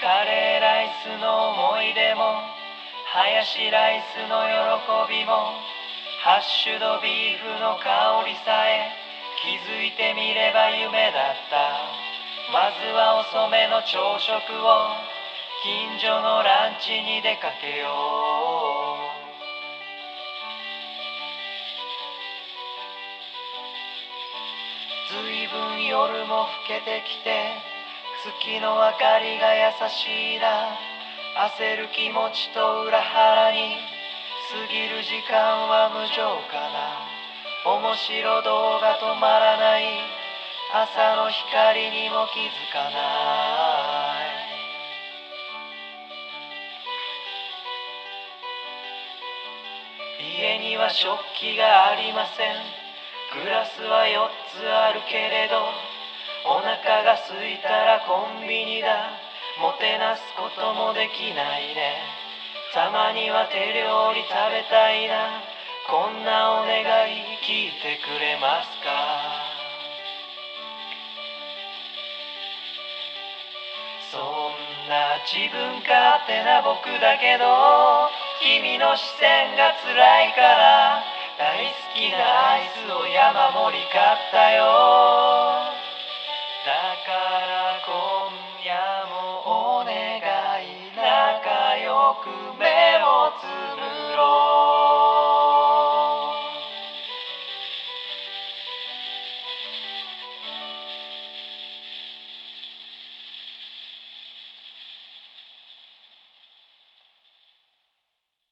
カレーライスの思い出もハヤシライスの喜びもハッシュドビーフの香りさえ気づいてみれば夢だった。まずは遅めの朝食を近所のランチに出かけよう。ずいぶん夜も更けてきて月の明かりが優しいな。焦る気持ちと裏腹に過ぎる時間は無情かな。面白動画止まらない朝の光にも気づかない。家には食器がありません。グラスは4つあるけれどお腹が空いたらコンビニだ。もてなすこともできないね。たまには手料理食べたいな。こんなお願い聞いてくれますか。そんな自分勝手な僕だけど君の視線が辛いから大好きなアイスを山盛り買ったよ。